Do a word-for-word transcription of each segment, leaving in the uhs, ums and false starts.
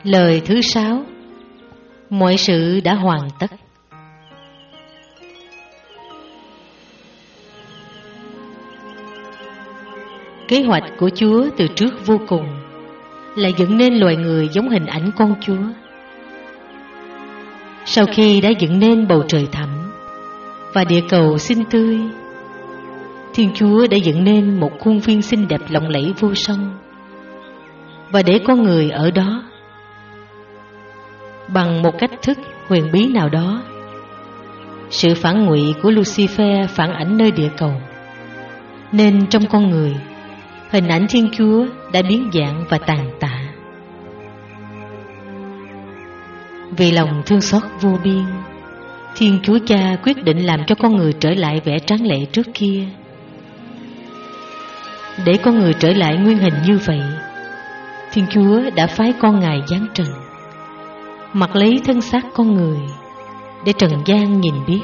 Lời thứ sáu. Mọi sự đã hoàn tất. Kế hoạch của Chúa từ trước vô cùng là dựng nên loài người giống hình ảnh con Chúa. Sau khi đã dựng nên bầu trời thẳm và địa cầu xinh tươi, Thiên Chúa đã dựng nên một khuôn viên xinh đẹp lộng lẫy vô song, và để con người ở đó. Bằng một cách thức huyền bí nào đó, sự phản ngụy của Lucifer phản ảnh nơi địa cầu, nên trong con người, hình ảnh Thiên Chúa đã biến dạng và tàn tạ. Vì lòng thương xót vô biên, Thiên Chúa Cha quyết định làm cho con người trở lại vẻ tráng lệ trước kia. Để con người trở lại nguyên hình như vậy, Thiên Chúa đã phái con Ngài giáng trần, mặc lấy thân xác con người, để trần gian nhìn biết.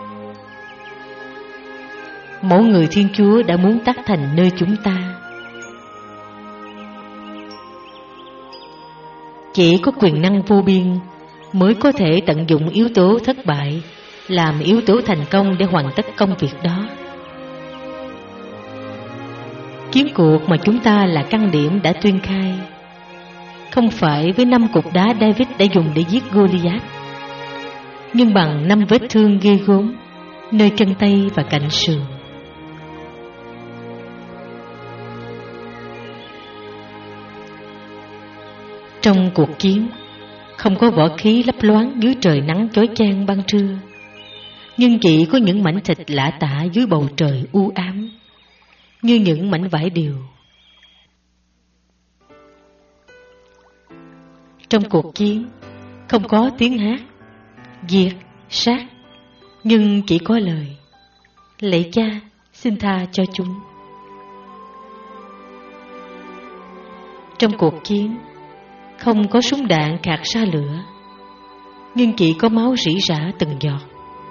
Mẫu người Thiên Chúa đã muốn tác thành nơi chúng ta. Chỉ có quyền năng vô biên mới có thể tận dụng yếu tố thất bại làm yếu tố thành công để hoàn tất công việc đó. Chiến cuộc mà chúng ta là căn điểm đã tuyên khai, không phải với năm cục đá David đã dùng để giết Goliath, nhưng bằng năm vết thương ghê gớm nơi chân tay và cạnh sườn. Trong cuộc chiến, không có võ khí lấp loáng dưới trời nắng chói chang ban trưa, nhưng chỉ có những mảnh thịt lả tả dưới bầu trời u ám, như những mảnh vải điều. Trong cuộc chiến, không có tiếng hát, diệt, sát, nhưng chỉ có lời: lạy Cha, xin tha cho chúng. Trong cuộc chiến, không có súng đạn khạc ra lửa, nhưng chỉ có máu rỉ rả từng giọt.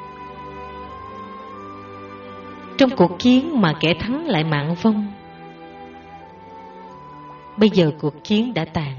Trong cuộc chiến mà kẻ thắng lại mạng vong. Bây giờ cuộc chiến đã tàn.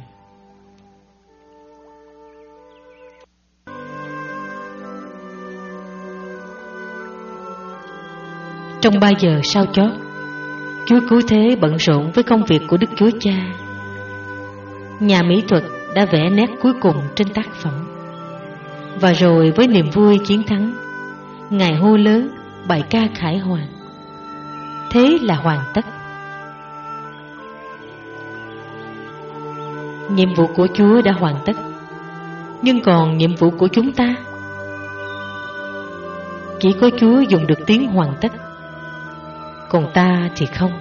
Trong ba giờ sau chót, Chúa Cứu Thế bận rộn với công việc của Đức Chúa Cha. Nhà mỹ thuật đã vẽ nét cuối cùng trên tác phẩm, và rồi với niềm vui chiến thắng, Ngài hô lớn bài ca khải hoàn: thế là hoàn tất. Nhiệm vụ của Chúa đã hoàn tất, nhưng còn nhiệm vụ của chúng ta? Chỉ có Chúa dùng được tiếng hoàn tất, còn ta thì không.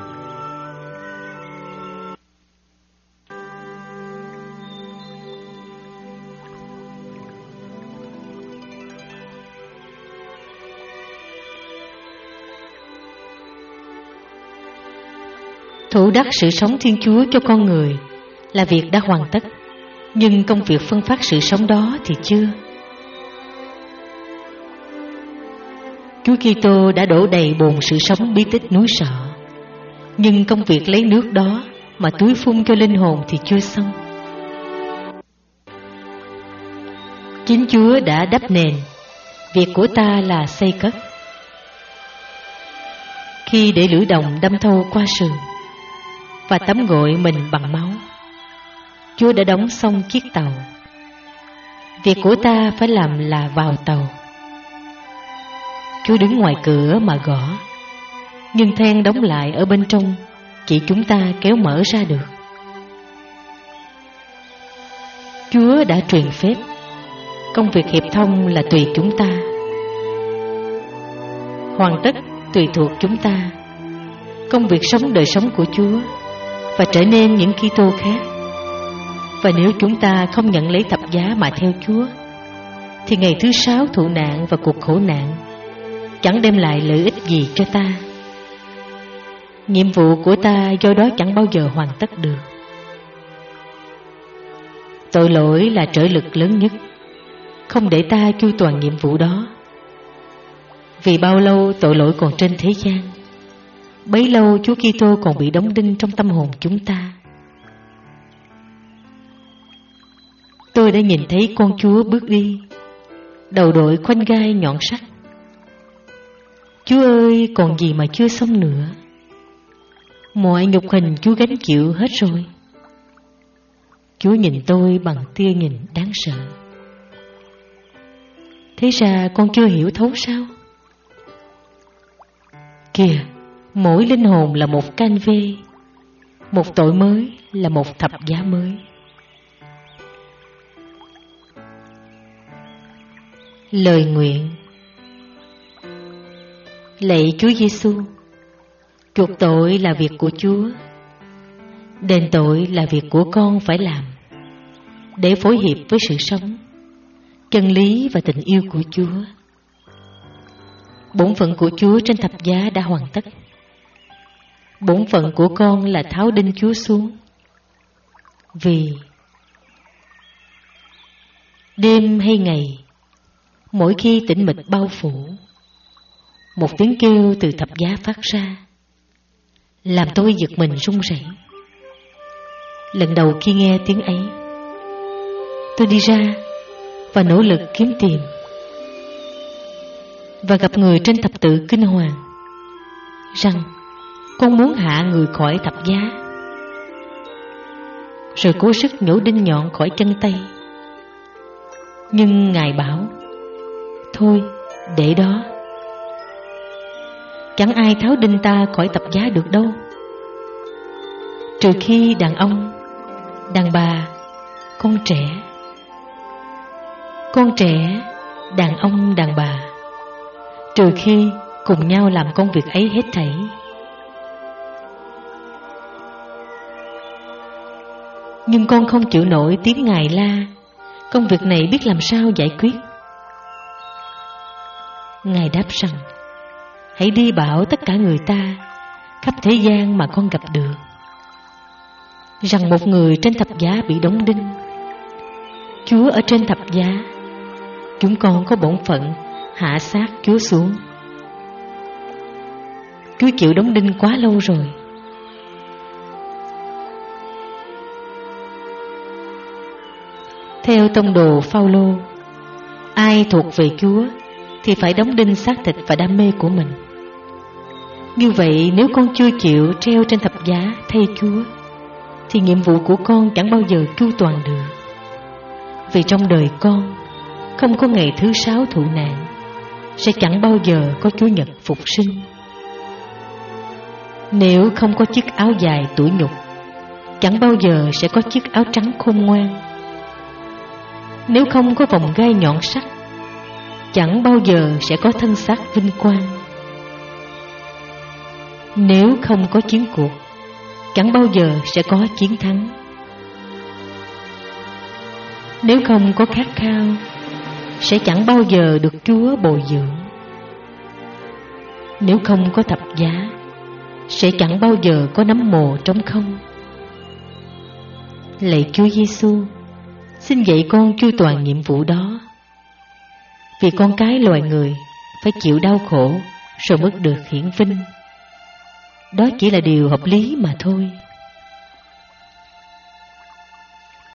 Thủ đắc sự sống Thiên Chúa cho con người là việc đã hoàn tất, nhưng công việc phân phát sự sống đó thì chưa. Chúa Kitô đã đổ đầy bồn sự sống bí tích núi Sợ, nhưng công việc lấy nước đó mà tưới phun cho linh hồn thì chưa xong. Chính Chúa đã đắp nền, việc của ta là xây cất. Khi để lưỡi đồng đâm thâu qua sườn và tắm gội mình bằng máu, Chúa đã đóng xong chiếc tàu. Việc của ta phải làm là vào tàu. Chúa đứng ngoài cửa mà gõ, nhưng then đóng lại ở bên trong, chỉ chúng ta kéo mở ra được. Chúa đã truyền phép, công việc hiệp thông là tùy chúng ta. Hoàn tất tùy thuộc chúng ta. Công việc sống đời sống của Chúa và trở nên những Kitô khác. Và nếu chúng ta không nhận lấy thập giá mà theo Chúa, thì ngày thứ sáu thụ nạn và cuộc khổ nạn chẳng đem lại lợi ích gì cho ta. Nhiệm vụ của ta do đó chẳng bao giờ hoàn tất được. Tội lỗi là trở lực lớn nhất, không để ta chu toàn nhiệm vụ đó. Vì bao lâu tội lỗi còn trên thế gian, bấy lâu Chúa Kitô còn bị đóng đinh trong tâm hồn chúng ta. tôi đã nhìn thấy con Chúa bước đi, đầu đội khoanh gai nhọn sắc. Chúa ơi, còn gì mà chưa xong nữa? Mọi nhục hình Chúa gánh chịu hết rồi. Chúa nhìn tôi bằng tia nhìn đáng sợ. Thế ra con chưa hiểu thấu sao? Kìa, mỗi linh hồn là một can vê, một tội mới là một thập giá mới. Lời nguyện. Lạy Chúa Giêsu, chuộc tội là việc của Chúa, đền tội là việc của con phải làm, để phối hợp với sự sống, chân lý và tình yêu của Chúa. Bổn phận của Chúa trên thập giá đã hoàn tất. Bổn phận của con là tháo đinh Chúa xuống. Vì đêm hay ngày, mỗi khi tĩnh mịch bao phủ, một tiếng kêu từ thập giá phát ra, làm tôi giật mình run rẩy. Lần đầu khi nghe tiếng ấy, tôi đi ra và nỗ lực kiếm tìm, và gặp người trên thập tự kinh hoàng rằng con muốn hạ người khỏi thập giá, rồi cố sức nhổ đinh nhọn khỏi chân tay. Nhưng Ngài bảo, thôi để đó, chẳng ai tháo đinh ta khỏi thập giá được đâu, trừ khi đàn ông, đàn bà, con trẻ. Con trẻ, đàn ông, đàn bà, trừ khi cùng nhau làm công việc ấy hết thảy. Nhưng con không chịu nổi tiếng Ngài la, công việc này biết làm sao giải quyết. Ngài đáp rằng, hãy đi bảo tất cả người ta khắp thế gian mà con gặp được, rằng một người trên thập giá bị đóng đinh. Chúa ở trên thập giá, chúng con có bổn phận hạ xác Chúa xuống. Chúa chịu đóng đinh quá lâu rồi. Theo tông đồ Phao-lô, ai thuộc về Chúa thì phải đóng đinh xác thịt và đam mê của mình. Như vậy, nếu con chưa chịu treo trên thập giá thay Chúa, thì nhiệm vụ của con chẳng bao giờ chu toàn được. Vì trong đời con không có ngày thứ sáu thụ nạn, sẽ chẳng bao giờ có Chúa Nhật phục sinh. Nếu không có chiếc áo dài tủi nhục, chẳng bao giờ sẽ có chiếc áo trắng khôn ngoan. Nếu không có vòng gai nhọn sắc, chẳng bao giờ sẽ có thân xác vinh quang. Nếu không có chiến cuộc, chẳng bao giờ sẽ có chiến thắng. Nếu không có khát khao, sẽ chẳng bao giờ được Chúa bồi dưỡng. Nếu không có thập giá, sẽ chẳng bao giờ có nấm mồ trống không. Lạy Chúa Giêsu, xin dạy con chu toàn nhiệm vụ đó. Vì con cái loài người phải chịu đau khổ rồi mới được hiển vinh. Đó chỉ là điều hợp lý mà thôi.